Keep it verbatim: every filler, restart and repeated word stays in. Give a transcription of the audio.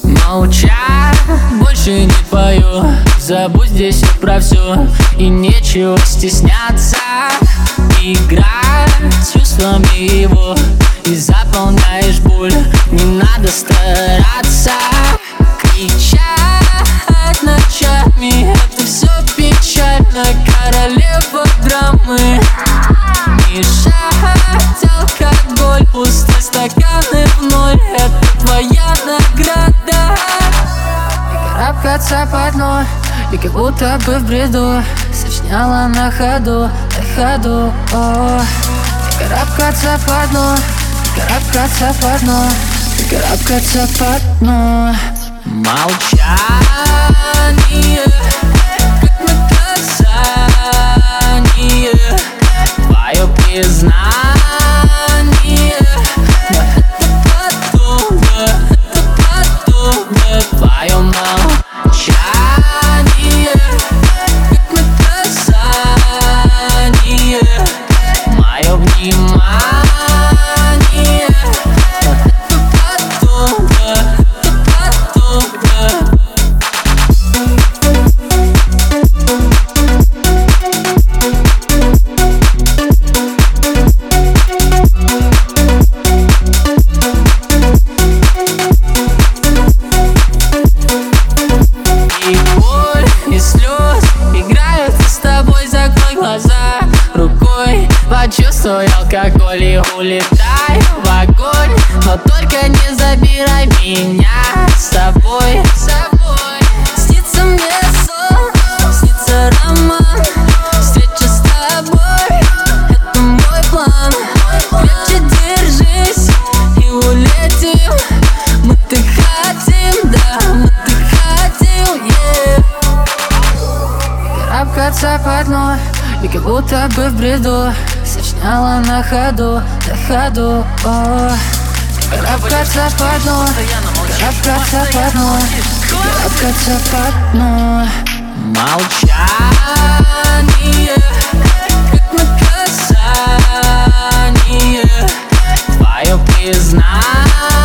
Молча, больше не пою. Забудь здесь все про все, и нечего стесняться. Играть чувствами его, и заполняешь боль. Не надо стараться. Кричать ночами, это все печально. Королева драмы. Мешать алкоголь, пустой стаканы в ноль. Это твоя награда. И карабкаться по дну, и как будто бы в бреду сочиняла на ходу, на ходу, о. И карабкаться по дну, и карабкаться по дну, и карабкаться по дну. Молчание, как наказание, твое признание. Но это потом, да, это потом, да. Твое молчание, как наказание, мое внимание. Но это потом, да, это потом, да. И боль, и слез играют с тобой. Закрой глаза рукой, почувствуй алкоголь и улетай в огонь. Но только не забирай меня с собой, с собой. Снится мне сон, снится роман, встреча с тобой, это мой план. Крепче держись и улетим. Мы так хотим, да, мы так хотим, yeah. Карабкаться по дну, и как будто бы в бреду сочиняла на ходу, на ходу, о. Карабкаться по дну, карабкаться по дну, карабкаться по дну. Молчание, как наказание, твое признание.